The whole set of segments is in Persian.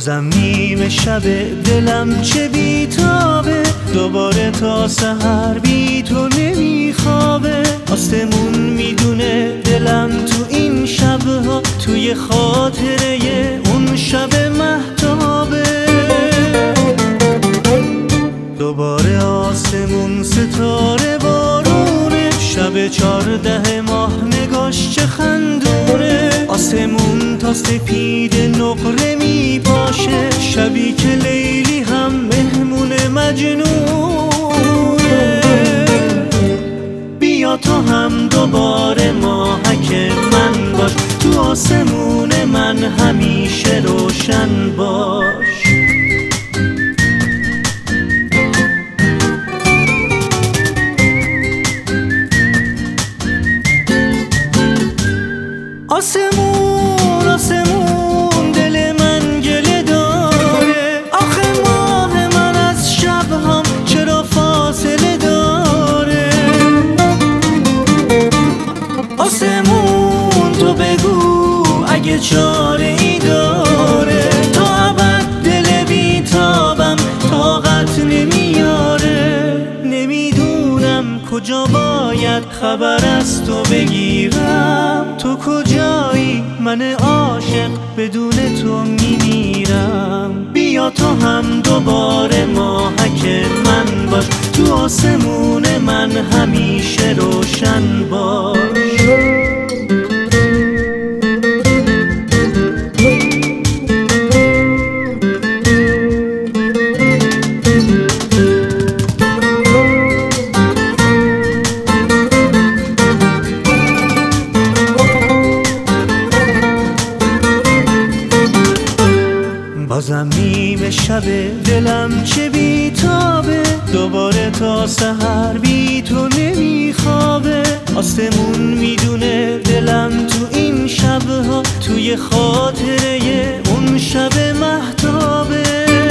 بازم نیمه شب دلم چه بیتابه، دوباره تا سحر بی تو نمیخوابه. آسمون میدونه دلم تو این شبها توی خاطره اون شب مهتابه. دوباره آسمون ستاره بارونه، شب 14 ماه نگاش چه خندونه. آسمون تا سپید نقره میپاشه، شبی که لیلی هم مهمون مجنونه. بیا تو هم دوباره ماهک من باش، تو آسمون من همیشه روشن باش. آسمون آسمون دل من گله داره، آخه ماه من از شبهام چرا فاصله داره. آسمون تو بگو اگه چاره ای داره، تا ابد دل بیتابم طاقت نمیاره. نمیدونم کجا باید خبر از تو بگیرم، تو کجایی من عاشق بدون تو میمیرم. بیا تو هم دوباره ماهک من باش، تو آسمون من همیشه روشن باش. بازم نیمه شب دلم چه بیتابه، دوباره تا سحر بی تو نمیخوابه. آسمون میدونه دلم تو این شبها توی خاطره اون شب مهتابه.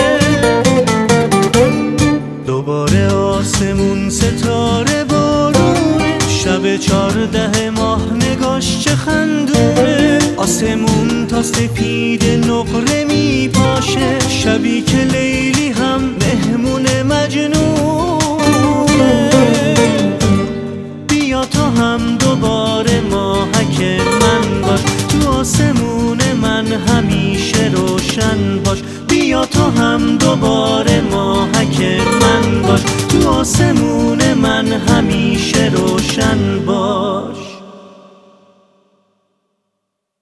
دوباره آسمون ستاره بارونه، شب 14 ماه نگاش چه خندونه. آسمون تا سپید نقره میپاشه، شبی که لیلی هم مهمون مجنونه. بیا تو هم دوباره ماهک من باش، تو آسمون من همیشه روشن باش. بیا تو هم دوباره ماهک من باش، تو آسمون من همیشه روشن باش.